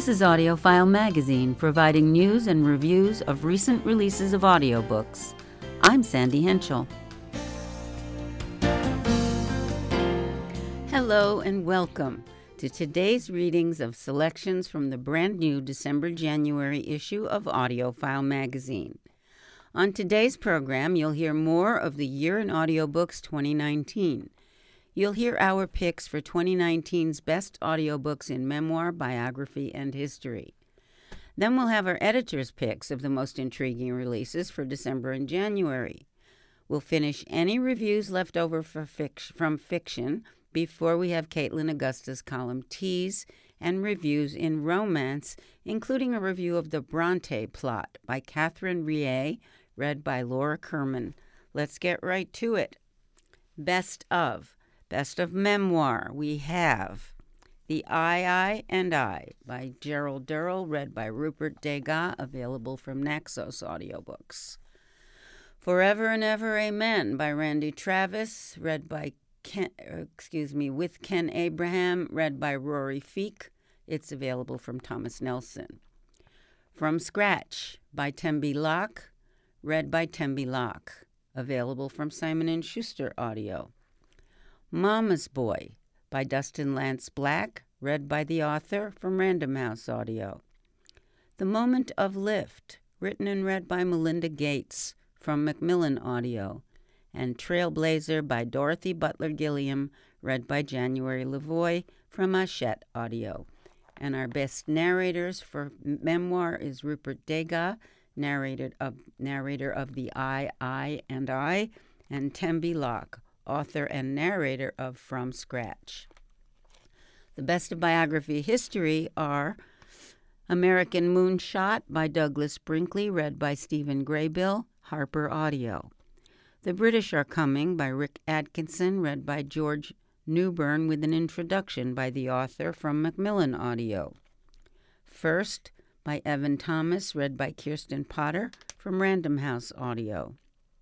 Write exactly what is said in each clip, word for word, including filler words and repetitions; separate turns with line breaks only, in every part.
This is AudioFile Magazine, providing news and reviews of recent releases of audiobooks. I'm Sandy Henschel. Hello and welcome to today's readings of selections from the brand new December-January issue of AudioFile Magazine. On today's program, you'll hear more of the Year in Audiobooks twenty nineteen. You'll hear our picks for twenty nineteen's best audiobooks in memoir, biography, and history. Then we'll have our editor's picks of the most intriguing releases for December and January. We'll finish any reviews left over for fic- from fiction before we have Caitlin Augusta's column Tease and reviews in romance, including a review of The Bronte Plot by Catherine Rie, read by Laura Kerman. Let's get right to it. Best of. Best of Memoir, we have The I, I, and I by Gerald Durrell, read by Rupert Degas, available from Naxos Audiobooks. Forever and Ever Amen by Randy Travis, read by Ken, excuse me, with Ken Abraham, read by Rory Feek. It's available from Thomas Nelson. From Scratch by Tembi Locke, read by Tembi Locke, available from Simon and Schuster Audio. Mama's Boy by Dustin Lance Black, read by the author from Random House Audio. The Moment of Lift, written and read by Melinda Gates from Macmillan Audio. And Trailblazer by Dorothy Butler Gilliam, read by January Lavoie from Hachette Audio. And our best narrators for memoir is Rupert Degas, narrator of, narrator of The I, I, and I, and Tembi Locke, author and narrator of From Scratch. The best of biography history are American Moonshot by Douglas Brinkley, read by Stephen Graybill, Harper Audio. The British Are Coming by Rick Atkinson, read by George Newbern, with an introduction by the author from Macmillan Audio. First by Evan Thomas, read by Kirsten Potter from Random House Audio.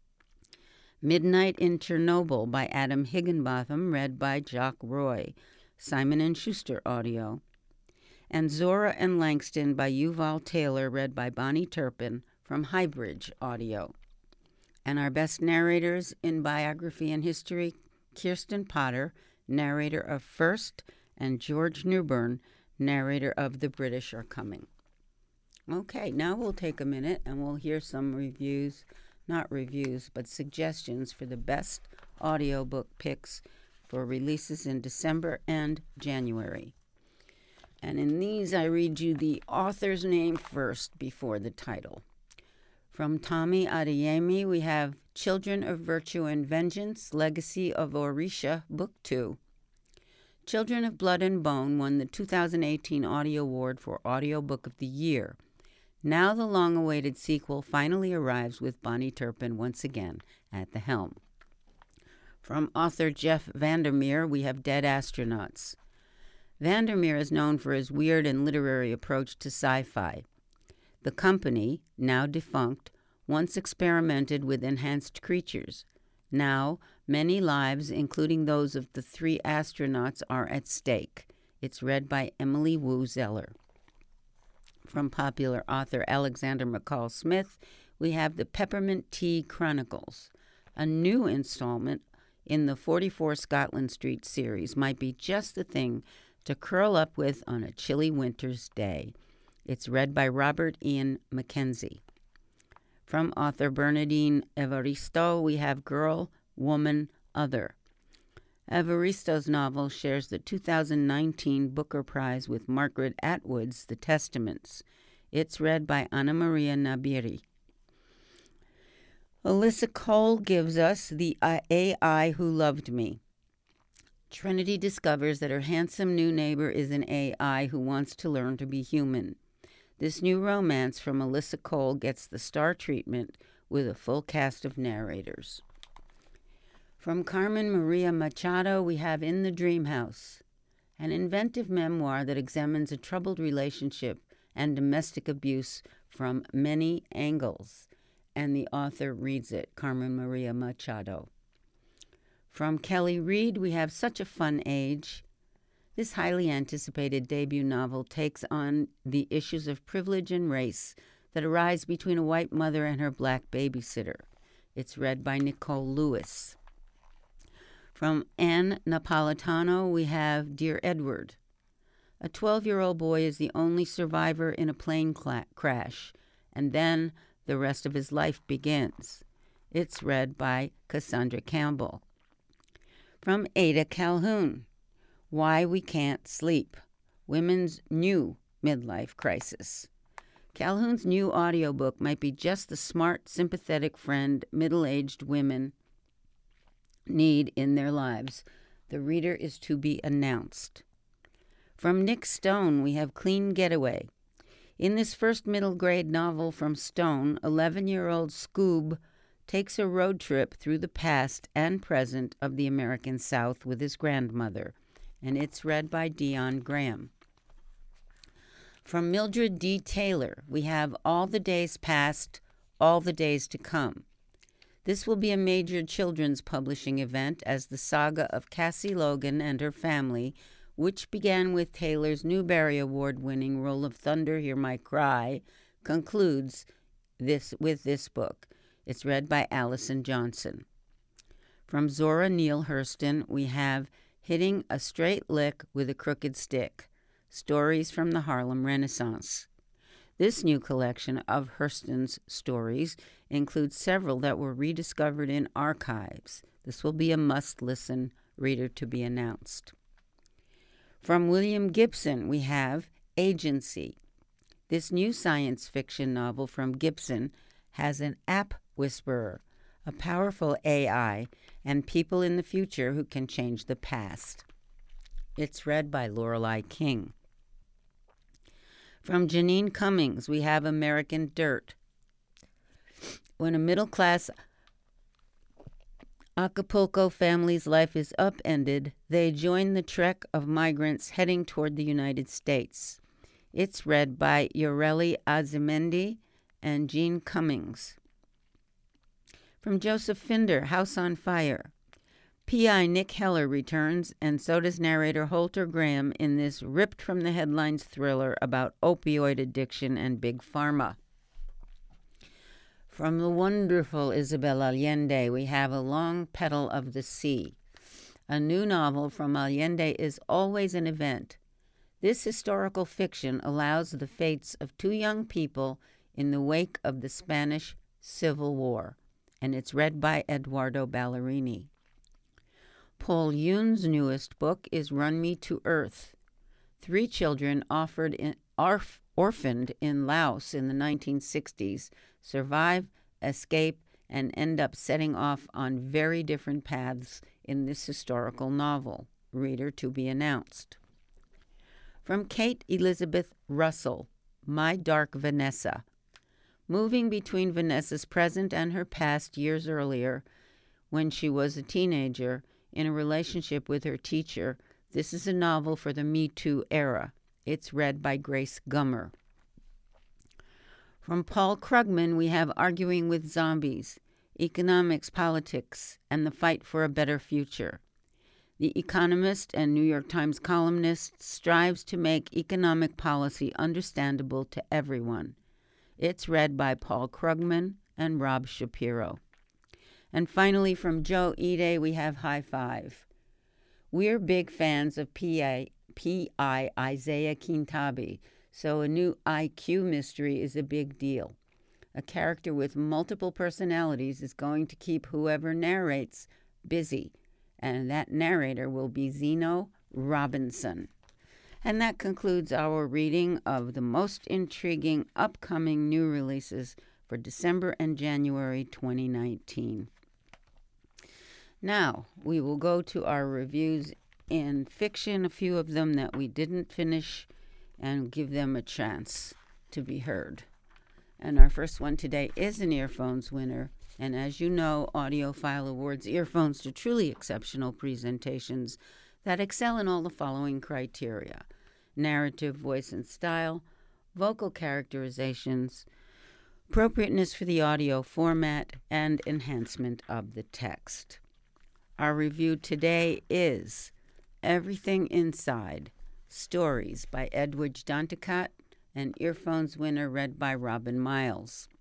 Midnight in Chernobyl by Adam Higginbotham, read by Jock Roy, Simon and Schuster Audio. And Zora and Langston by Yuval Taylor, read by Bonnie Turpin from Highbridge Audio. And our best narrators in biography and history, Kirsten Potter, narrator of First, and George Newbern, narrator of The British Are Coming. Okay, now we'll take a minute and we'll hear some reviews. Not reviews, but suggestions for the best audiobook picks for releases in December and January. And in these, I read you the author's name first before the title. From Tommy Adeyemi, we have Children of Virtue and Vengeance, Legacy of Orisha, Book two. Children of Blood and Bone won the two thousand eighteen Audio Award for Audiobook of the Year. Now the long-awaited sequel finally arrives with Bonnie Turpin once again at the helm. From author Jeff Vandermeer, we have Dead Astronauts. Vandermeer is known for his weird and literary approach to sci-fi. The company, now defunct, once experimented with enhanced creatures. Now, many lives, including those of the three astronauts, are at stake. It's read by Emily Wu Zeller. From popular author Alexander McCall Smith, we have The Peppermint Tea Chronicles. A new installment in the forty-four Scotland Street series might be just the thing to curl up with on a chilly winter's day. It's read by Robert Ian Mackenzie. From author Bernardine Evaristo, we have Girl, Woman, Other. Evaristo's novel shares the two thousand nineteen Booker Prize with Margaret Atwood's The Testaments. It's read by Anna Maria Nabiri. Alyssa Cole gives us The A I Who Loved Me. Trinity discovers that her handsome new neighbor is an A I who wants to learn to be human. This new romance from Alyssa Cole gets the star treatment with a full cast of narrators. From Carmen Maria Machado, we have In the Dream House, an inventive memoir that examines a troubled relationship and domestic abuse from many angles, and the author reads it, Carmen Maria Machado. From Kelly Reid, we have Such a Fun Age. This highly anticipated debut novel takes on the issues of privilege and race that arise between a white mother and her black babysitter. It's read by Nicole Lewis. From Ann Napolitano, we have Dear Edward. A twelve-year-old boy is the only survivor in a plane cla- crash, and then the rest of his life begins. It's read by Cassandra Campbell. From Ada Calhoun, Why We Can't Sleep, Women's New Midlife Crisis. Calhoun's new audiobook might be just the smart, sympathetic friend middle-aged women need in their lives. The reader is to be announced. From Nick Stone, we have Clean Getaway. In this first middle-grade novel from Stone, eleven-year-old Scoob takes a road trip through the past and present of the American South with his grandmother, and it's read by Dion Graham. From Mildred D. Taylor, we have All the Days Past, All the Days to Come. This will be a major children's publishing event as the saga of Cassie Logan and her family, which began with Taylor's Newbery Award-winning Roll of Thunder, Hear My Cry, concludes this with this book. It's read by Allison Johnson. From Zora Neale Hurston, we have Hitting a Straight Lick with a Crooked Stick, Stories from the Harlem Renaissance. This new collection of Hurston's stories includes several that were rediscovered in archives. This will be a must-listen, reader to be announced. From William Gibson, we have Agency. This new science fiction novel from Gibson has an app whisperer, a powerful A I, and people in the future who can change the past. It's read by Lorelei King. From Janine Cummings, we have American Dirt. When a middle-class Acapulco family's life is upended, they join the trek of migrants heading toward the United States. It's read by Yoreli Azimendi and Jean Cummings. From Joseph Finder, House on Fire. P I Nick Heller returns, and so does narrator Holter Graham in this ripped-from-the-headlines thriller about opioid addiction and big pharma. From the wonderful Isabel Allende, we have A Long Petal of the Sea. A new novel from Allende is always an event. This historical fiction allows the fates of two young people in the wake of the Spanish Civil War, and it's read by Eduardo Ballerini. Paul Yoon's newest book is Run Me to Earth. Three children offered in, orf, orphaned in Laos in the nineteen sixties survive, escape, and end up setting off on very different paths in this historical novel. Reader to be announced. From Kate Elizabeth Russell, My Dark Vanessa. Moving between Vanessa's present and her past years earlier, when she was a teenager, in a relationship with her teacher, this is a novel for the Me Too era. It's read by Grace Gummer. From Paul Krugman, we have Arguing with Zombies, Economics, Politics, and the Fight for a Better Future. The economist and New York Times columnist strives to make economic policy understandable to everyone. It's read by Paul Krugman and Rob Shapiro. And finally, from Joe Ide, we have High Five. We're big fans of P I, P I Isaiah Kintabi, so a new I Q mystery is a big deal. A character with multiple personalities is going to keep whoever narrates busy, and that narrator will be Zeno Robinson. And that concludes our reading of the most intriguing upcoming new releases for December and January twenty nineteen. Now, we will go to our reviews in fiction, a few of them that we didn't finish, and give them a chance to be heard. And our first one today is an Earphones winner. And as you know, AudioFile awards earphones to truly exceptional presentations that excel in all the following criteria: narrative, voice, and style, vocal characterizations, appropriateness for the audio format, and enhancement of the text. Our review today is Everything Inside, Stories by Edwidge Danticat, and Earphones winner read by Robin Miles.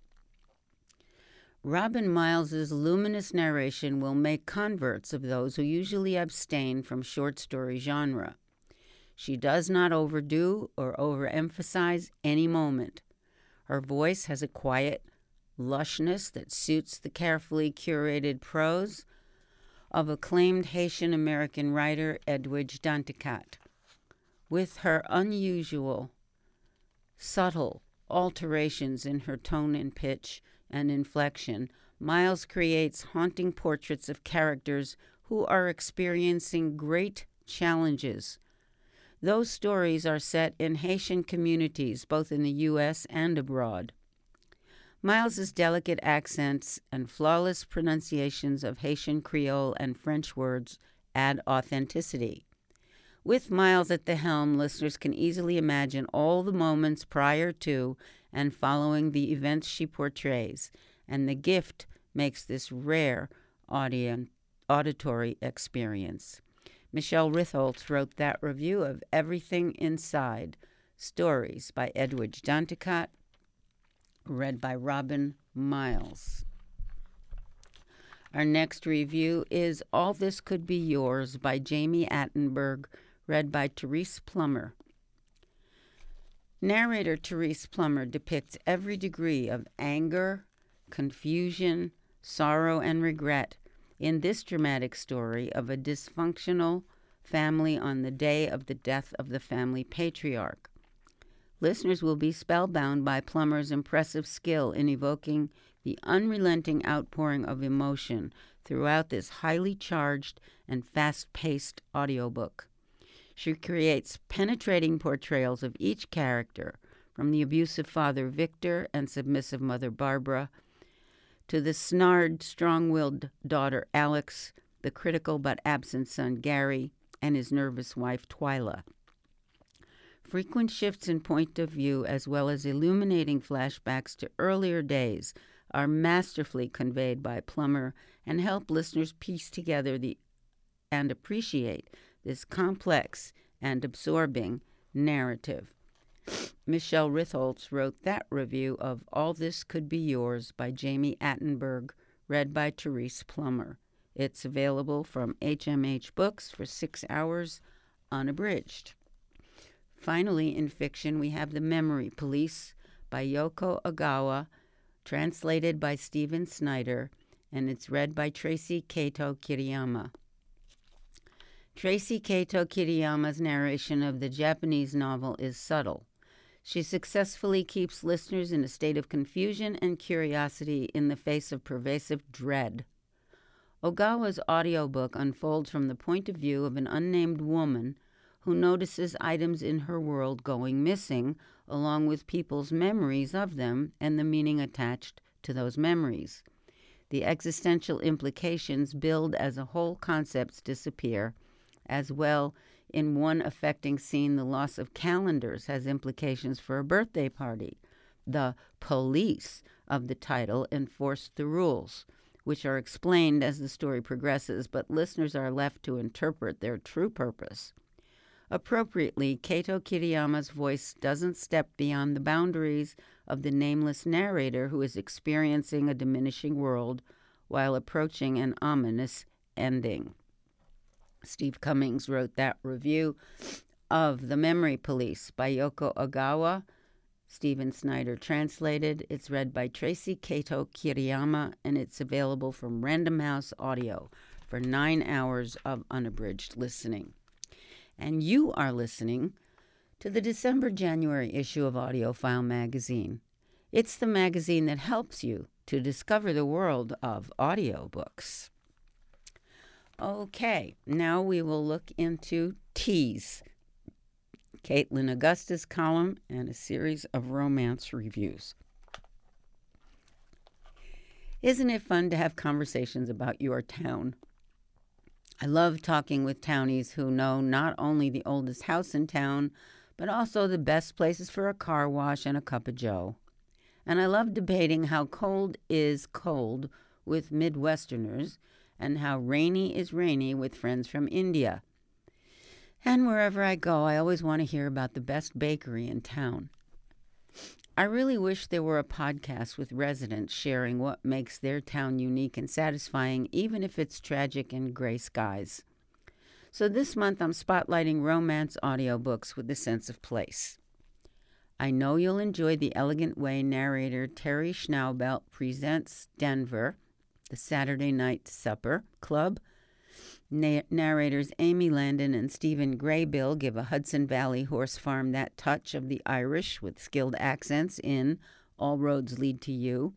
Robin Miles's luminous narration will make converts of those who usually abstain from short story genre. She does not overdo or overemphasize any moment. Her voice has a quiet lushness that suits the carefully curated prose of acclaimed Haitian-American writer Edwidge Danticat. With her unusual, subtle alterations in her tone and pitch and inflection, Miles creates haunting portraits of characters who are experiencing great challenges. Those stories are set in Haitian communities, both in the U S and abroad. Miles's delicate accents and flawless pronunciations of Haitian Creole and French words add authenticity. With Miles at the helm, listeners can easily imagine all the moments prior to and following the events she portrays, and the gift makes this rare audio, auditory experience. Michelle Ritholtz wrote that review of Everything Inside, Stories by Edwidge Danticat, read by Robin Miles. Our next review is All This Could Be Yours by Jami Attenberg, read by Therese Plummer. Narrator Therese Plummer depicts every degree of anger, confusion, sorrow, and regret in this dramatic story of a dysfunctional family on the day of the death of the family patriarch. Listeners will be spellbound by Plummer's impressive skill in evoking the unrelenting outpouring of emotion throughout this highly charged and fast-paced audiobook. She creates penetrating portrayals of each character, from the abusive father Victor and submissive mother Barbara, to the snarled, strong-willed daughter Alex, the critical but absent son Gary, and his nervous wife Twyla. Frequent shifts in point of view, as well as illuminating flashbacks to earlier days, are masterfully conveyed by Plummer and help listeners piece together the and appreciate this complex and absorbing narrative. Michelle Ritholtz wrote that review of All This Could Be Yours by Jami Attenberg, read by Therese Plummer. It's available from H M H Books for six hours, unabridged. Finally, in fiction, we have The Memory Police by Yoko Ogawa, translated by Stephen Snyder, and it's read by Tracy Kato Kiriyama. Tracy Kato Kiriyama's narration of the Japanese novel is subtle. She successfully keeps listeners in a state of confusion and curiosity in the face of pervasive dread. Ogawa's audiobook unfolds from the point of view of an unnamed woman who notices items in her world going missing, along with people's memories of them and the meaning attached to those memories. The existential implications build as a whole concepts disappear. As well, in one affecting scene, the loss of calendars has implications for a birthday party. The police of the title enforce the rules, which are explained as the story progresses, but listeners are left to interpret their true purpose. Appropriately, Kato Kiriyama's voice doesn't step beyond the boundaries of the nameless narrator who is experiencing a diminishing world while approaching an ominous ending. Steve Cummings wrote that review of The Memory Police by Yoko Ogawa. Stephen Snyder translated. It's read by Tracy Kato Kiriyama, and it's available from Random House Audio for nine hours of unabridged listening. And you are listening to the December-January issue of AudioFile magazine. It's the magazine that helps you to discover the world of audiobooks. Okay, now we will look into Tease, Caitlin Augusta's column, and a series of romance reviews. Isn't it fun to have conversations about your town? I love talking with townies who know not only the oldest house in town, but also the best places for a car wash and a cup of joe. And I love debating how cold is cold with Midwesterners and how rainy is rainy with friends from India. And wherever I go, I always want to hear about the best bakery in town. I really wish there were a podcast with residents sharing what makes their town unique and satisfying, even if it's tragic and gray skies. So this month, I'm spotlighting romance audiobooks with a sense of place. I know you'll enjoy the elegant way narrator Terry Schnaubelt presents Denver, the Saturday Night Supper Club. Na- narrators Amy Landon and Stephen Graybill give a Hudson Valley horse farm that touch of the Irish with skilled accents in All Roads Lead to You.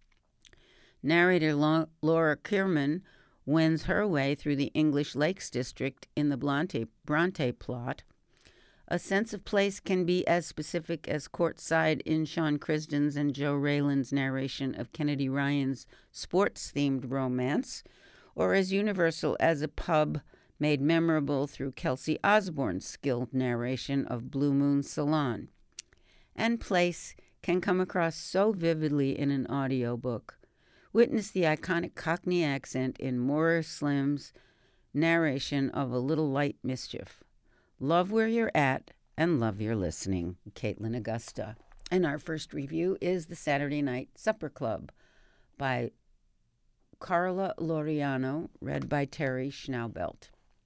Narrator La- Laura Kierman wends her way through the English Lakes District in the Bronte, Bronte plot. A sense of place can be as specific as Courtside in Sean Crisden's and Joe Raylan's narration of Kennedy Ryan's sports-themed romance, or as universal as a pub made memorable through Kelsey Osborne's skilled narration of Blue Moon Salon. And place can come across so vividly in an audiobook. Witness the iconic Cockney accent in Maura Slim's narration of A Little Light Mischief. Love where you're at and love your listening. Caitlin Augusta. And our first review is The Saturday Night Supper Club by Carla Laureano, read by Terry Schnaubelt.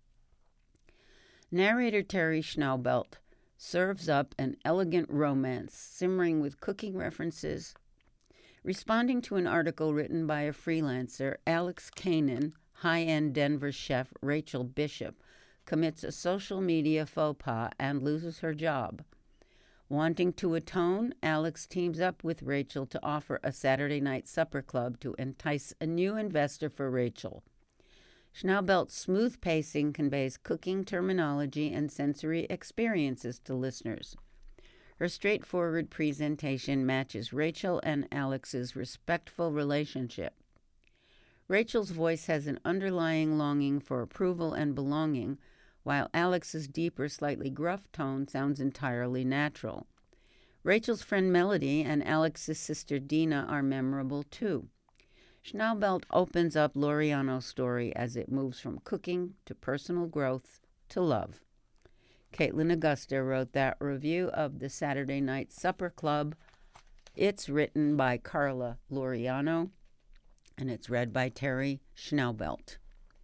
Narrator Terry Schnaubelt serves up an elegant romance simmering with cooking references. Responding to an article written by a freelancer, Alex Kanan, high-end Denver chef Rachel Bishop commits a social media faux pas and loses her job. Wanting to atone, Alex teams up with Rachel to offer a Saturday night supper club to entice a new investor for Rachel. Schnaubelt's smooth pacing conveys cooking terminology and sensory experiences to listeners. Her straightforward presentation matches Rachel and Alex's respectful relationship. Rachel's voice has an underlying longing for approval and belonging, while Alex's deeper, slightly gruff tone sounds entirely natural. Rachel's friend Melody and Alex's sister Dina are memorable too. Schnaubelt opens up Laureano's story as it moves from cooking to personal growth to love. Caitlin Augusta wrote that review of The Saturday Night Supper Club. It's written by Carla Laureano, and it's read by Terry Schnaubelt.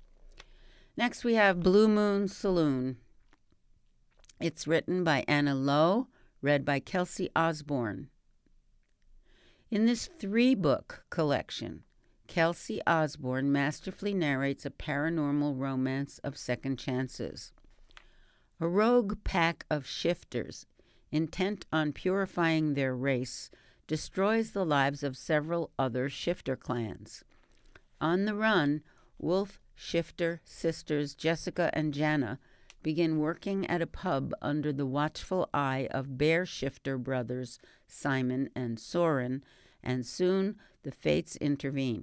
Next, we have Blue Moon Saloon. It's written by Anna Lowe, read by Kelsey Osborne. In this three-book collection, Kelsey Osborne masterfully narrates a paranormal romance of second chances. A rogue pack of shifters, intent on purifying their race, destroys the lives of several other shifter clans. On the run, Wolf Shifter sisters Jessica and Jana begin working at a pub under the watchful eye of Bear Shifter brothers Simon and Soren, and soon the fates intervene.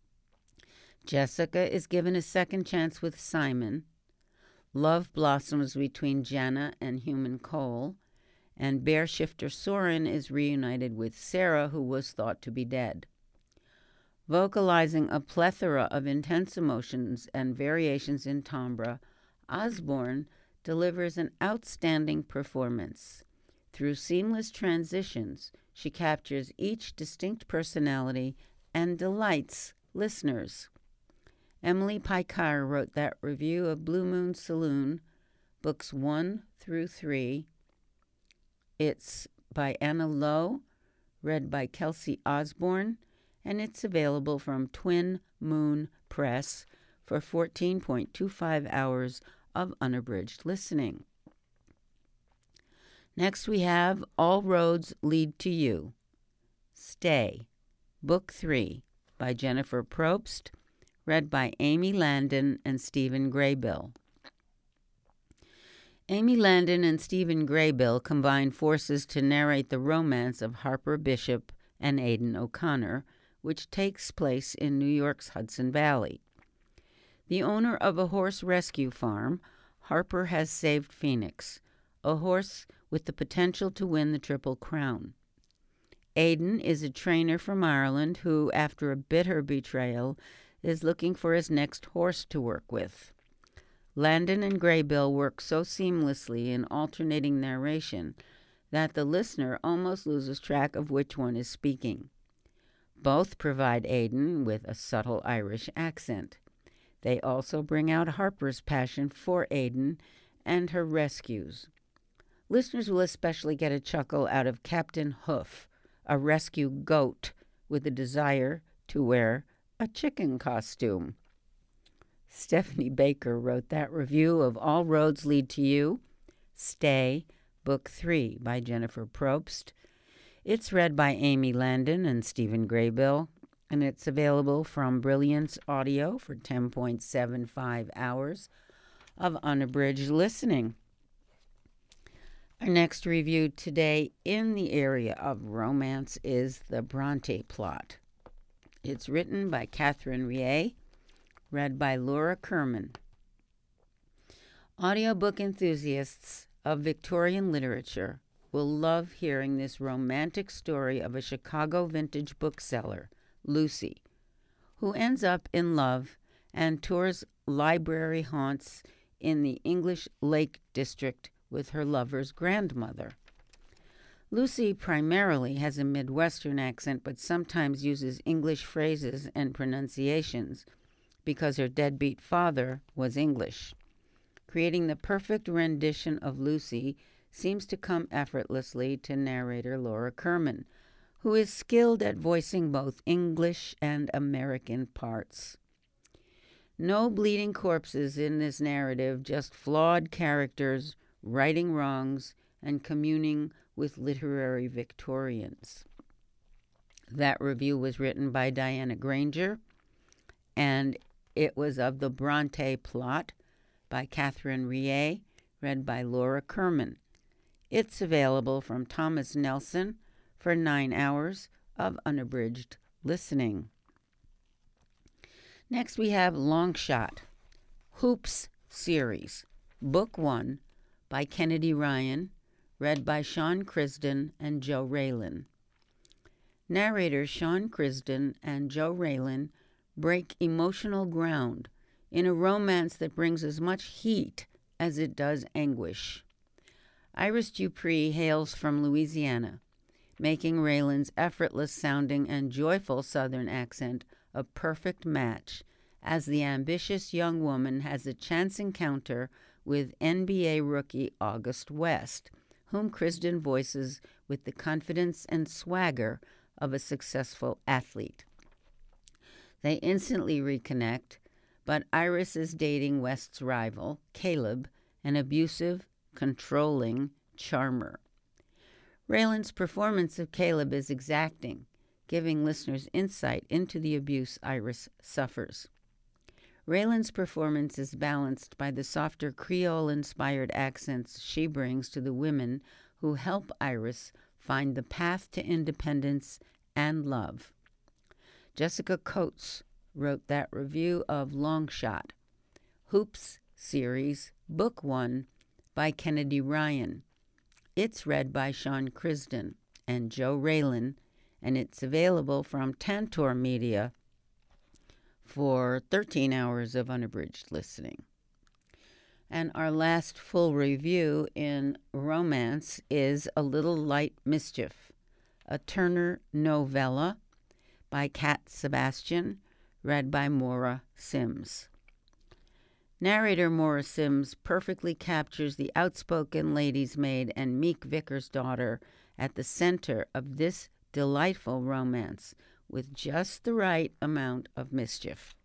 Jessica is given a second chance with Simon. Love blossoms between Jana and Human Cole, and Bear Shifter Soren is reunited with Sarah, who was thought to be dead. Vocalizing a plethora of intense emotions and variations in timbre, Osborne delivers an outstanding performance. Through seamless transitions, she captures each distinct personality and delights listeners. Emily Pykar wrote that review of Blue Moon Saloon, books one through three. It's by Anna Lowe, read by Kelsey Osborne, and it's available from Twin Moon Press for fourteen point two five hours of unabridged listening. Next we have All Roads Lead to You. Stay, Book three, by Jennifer Probst, read by Amy Landon and Stephen Graybill. Amy Landon and Stephen Graybill combine forces to narrate the romance of Harper Bishop and Aidan O'Connor, which takes place in New York's Hudson Valley. The owner of a horse rescue farm, Harper has saved Phoenix, a horse with the potential to win the Triple Crown. Aidan is a trainer from Ireland who, after a bitter betrayal, is looking for his next horse to work with. Landon and Graybill work so seamlessly in alternating narration that the listener almost loses track of which one is speaking. Both provide Aidan with a subtle Irish accent. They also bring out Harper's passion for Aidan and her rescues. Listeners will especially get a chuckle out of Captain Hoof, a rescue goat with a desire to wear a chicken costume. Stephanie Baker wrote that review of All Roads Lead to You, Stay, Book three by Jennifer Probst. It's read by Amy Landon and Stephen Graybill, and it's available from Brilliance Audio for ten point seven five hours of unabridged listening. Our next review today in the area of romance is The Bronte Plot. It's written by Catherine Rie, read by Laura Kerman. Audiobook enthusiasts of Victorian literature will love hearing this romantic story of a Chicago vintage bookseller, Lucy, who ends up in love and tours library haunts in the English Lake District with her lover's grandmother. Lucy primarily has a Midwestern accent, but sometimes uses English phrases and pronunciations because her deadbeat father was English. Creating the perfect rendition of Lucy seems to come effortlessly to narrator Laura Kerman, who is skilled at voicing both English and American parts. No bleeding corpses in this narrative, just flawed characters, righting wrongs, and communing with literary Victorians. That review was written by Diana Granger, and it was of The Bronte Plot by Catherine Rie, read by Laura Kerman. It's available from Thomas Nelson for nine hours of unabridged listening. Next we have Longshot, Hoops Series, Book one by Kennedy Ryan, read by Sean Crisden and Joe Raylan. Narrators Sean Crisden and Joe Raylan break emotional ground in a romance that brings as much heat as it does anguish. Iris Dupree hails from Louisiana, making Raylan's effortless-sounding and joyful Southern accent a perfect match as the ambitious young woman has a chance encounter with N B A rookie August West, whom Crisden voices with the confidence and swagger of a successful athlete. They instantly reconnect, but Iris is dating West's rival, Caleb, an abusive, controlling charmer. Raylan's performance of Caleb is exacting, giving listeners insight into the abuse Iris suffers. Raylan's performance is balanced by the softer Creole-inspired accents she brings to the women who help Iris find the path to independence and love. Jessica Coates wrote that review of Longshot, Hoops Series, Book one by Kennedy Ryan. It's read by Sean Crisden and Joe Raylan, and it's available from Tantor Media for thirteen hours of unabridged listening. And our last full review in romance is A Little Light Mischief, a Turner novella by Kat Sebastian, read by Maura Sims. Narrator Maura Sims perfectly captures the outspoken lady's maid and meek vicar's daughter at the center of this delightful romance, with just the right amount of mischief.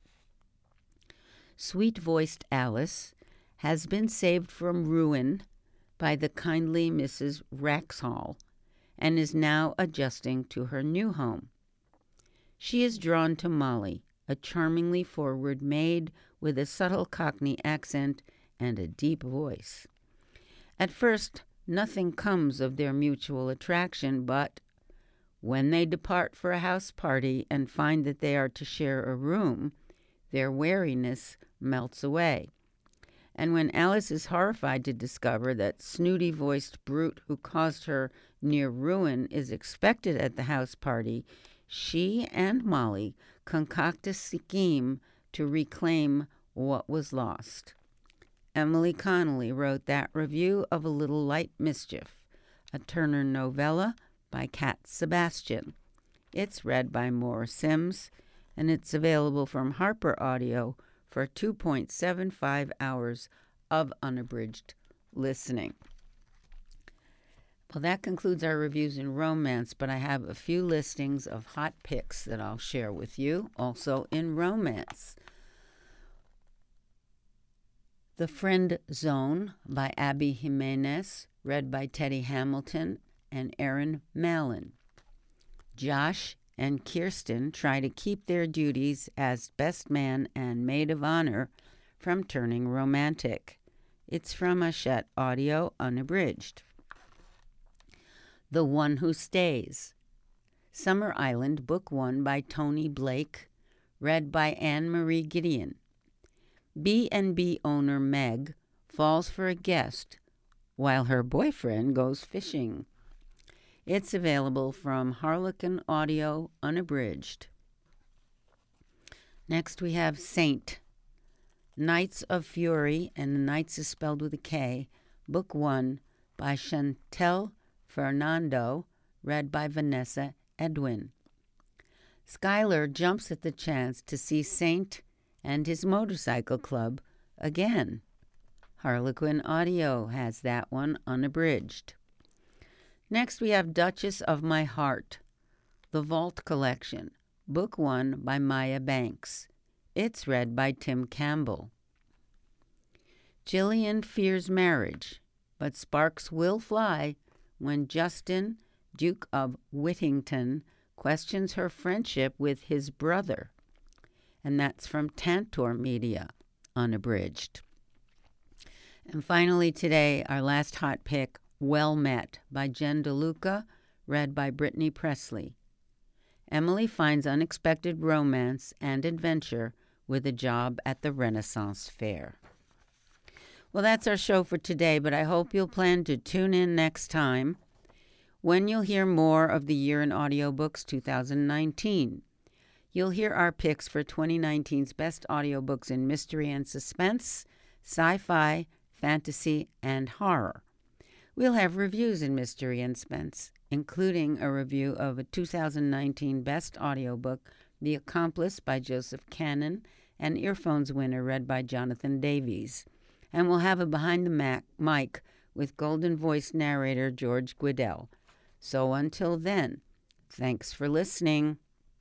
Sweet-voiced Alice has been saved from ruin by the kindly Missus Wraxhall and is now adjusting to her new home. She is drawn to Molly, a charmingly forward maid with a subtle Cockney accent and a deep voice. At first, nothing comes of their mutual attraction, but when they depart for a house party and find that they are to share a room, their wariness melts away. And when Alice is horrified to discover that snooty-voiced brute who caused her near ruin is expected at the house party, she and Molly concoct a scheme to reclaim what was lost. Emily Connolly wrote that review of A Little Light Mischief, a Turner novella by Cat Sebastian. It's read by Maura Sims, and it's available from Harper Audio for two point seven five hours of unabridged listening. Well, that concludes our reviews in romance, but I have a few listings of hot picks that I'll share with you, also in romance. The Friend Zone by Abby Jimenez, read by Teddy Hamilton and Aaron Mallon. Josh and Kirsten try to keep their duties as best man and maid of honor from turning romantic. It's from Hachette Audio, unabridged. The One Who Stays, Summer Island, Book One by Tony Blake, read by Anne-Marie Gideon. B and B owner Meg falls for a guest while her boyfriend goes fishing. It's available from Harlequin Audio, unabridged. Next we have Saint, Knights of Fury, and the Knights is spelled with a K, Book One by Chantel Fernando, read by Vanessa Edwin. Skylar jumps at the chance to see Saint and his motorcycle club again. Harlequin Audio has that one, unabridged. Next we have Duchess of My Heart, The Vault Collection, Book One by Maya Banks. It's read by Tim Campbell. Jillian fears marriage, but sparks will fly when Justin, Duke of Whittington, questions her friendship with his brother. And that's from Tantor Media, unabridged. And finally today, our last hot pick, Well Met by Jen DeLuca, read by Brittany Presley. Emily finds unexpected romance and adventure with a job at the Renaissance Fair. Well, that's our show for today, but I hope you'll plan to tune in next time when you'll hear more of the Year in Audiobooks two thousand nineteen. You'll hear our picks for twenty nineteen's best audiobooks in mystery and suspense, sci-fi, fantasy, and horror. We'll have reviews in mystery and suspense, including a review of a two thousand nineteen best audiobook, The Accomplice by Joseph Cannon, and Earphones winner read by Jonathan Davies. And we'll have a Behind the Mac- Mic with Golden Voice narrator George Guidell. So until then, thanks for listening.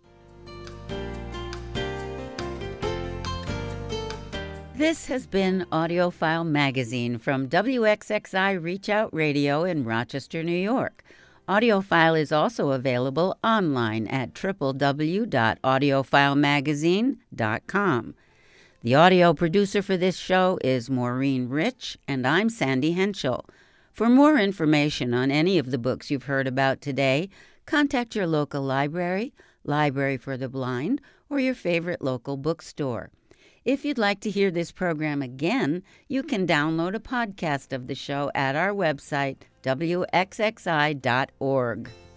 This has been AudioFile Magazine from W X X I Reach Out Radio in Rochester, New York. AudioFile is also available online at w w w dot audiophile magazine dot com. The audio producer for this show is Maureen Rich, and I'm Sandy Henschel. For more information on any of the books you've heard about today, contact your local library, Library for the Blind, or your favorite local bookstore. If you'd like to hear this program again, you can download a podcast of the show at our website, w x x i dot org.